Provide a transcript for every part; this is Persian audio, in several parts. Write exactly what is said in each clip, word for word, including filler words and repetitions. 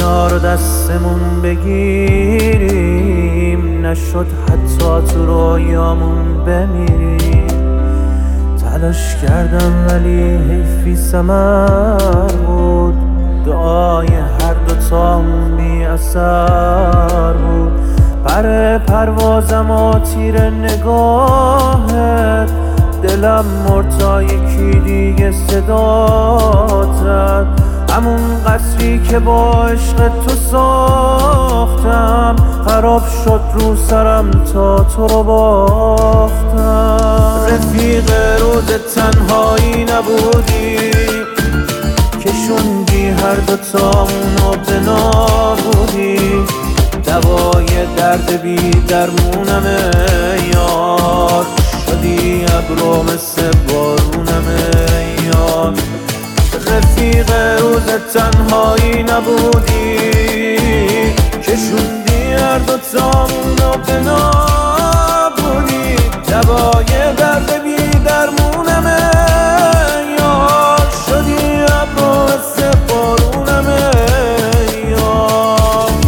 دنیا رو دستمون بگیریم، نشد حتی تو رویامون بمیریم. تلاش کردم ولی حیفی ثمر بود، دعای هر دوتامون بی اثر بود. پر پروازم و تیر نگاهت، دلم مرد تا یکی دیگه صدا زد. همون قصری که با عشق تو ساختم، خراب شد رو سرم تا تو رو باختم. رفیق روز تنهایی نبودی، کشوندی هر دوتامونو به نابودی. دوای درد بی درمونمه یار، شدی ابرو مثل بارونمه یار. رفیق روز تنهایی نبودی، کشوندی هر دوتامونو به نابودی. دوای درد بی درمونمه یار، شدی ابرو مثل بارونمه یار.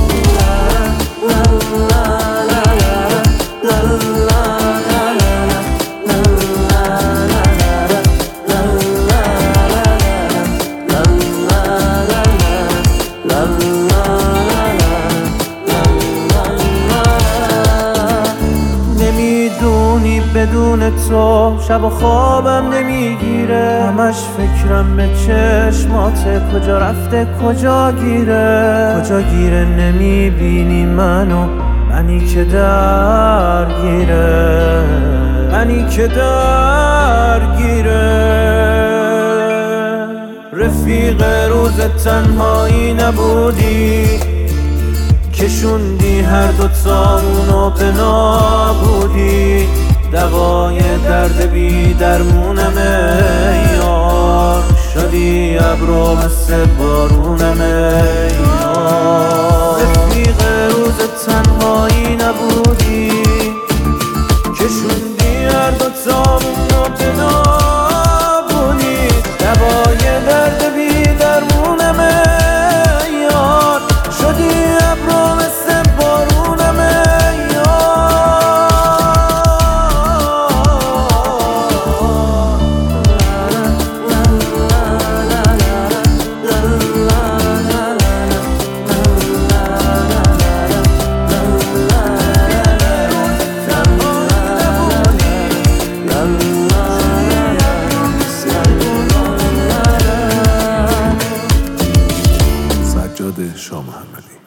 نمیدونی بدون تو شب و خوابم نمیگیره، همش فکرم به چشماته، کجا رفته کجا گیره. کجا گیره نمیبینی منو، منی که درگیره، منی که درگیره. رفیق روز تنهایی نبودی، کشوندی هر دوتامونو به نابودی. دوای درد بی درمونمه یار، شدی ابرو مثل بارونمه یار. رفیق روز تنهایی نبودی، کشوندی هر دوتامونو به نابودی. دوای درد بی درمونمه یار، شدی ابرو مثل بارونمه سجاد شاه محمدی.